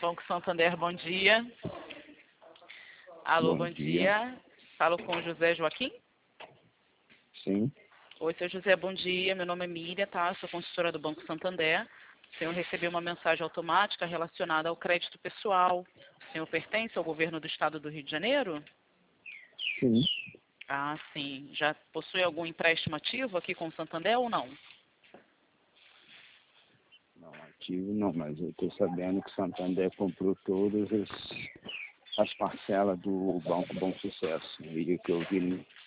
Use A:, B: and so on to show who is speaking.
A: Banco Santander, bom dia. Alô, bom dia. Falo com o José Joaquim?
B: Sim.
A: Oi, seu José, bom dia. Meu nome é Miriam, tá? Sou consultora do Banco Santander. O senhor recebeu uma mensagem automática relacionada ao crédito pessoal. O senhor pertence ao governo do estado do Rio de Janeiro?
B: Sim.
A: Ah, sim. Já possui algum empréstimo ativo aqui com o Santander ou não?
B: Não, ativo não, mas eu estou sabendo que Santander comprou todas as parcelas do Banco Bom Sucesso. E o que eu vi